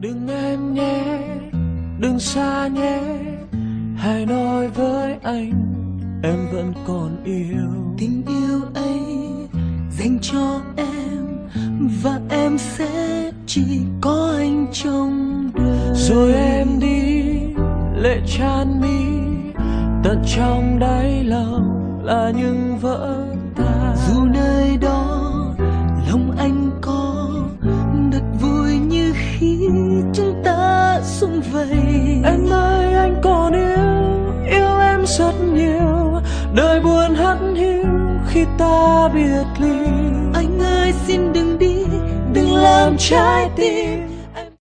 Đừng em nhé, đừng xa nhé, hãy nói với anh em vẫn còn yêu. Tình yêu ấy dành cho em, và em sẽ chỉ có anh trong đời. Rồi em đi lệ tràn mi, tận trong đáy lòng là những vỡ tan. Dù nơi đó lòng anh có thật vui như khi chúng ta sum vầy. Em ơi anh còn yêu em rất nhiều, đời buồn hắt hiu khi ta biệt ly. Anh ơi xin đừng đi, đừng làm trái tim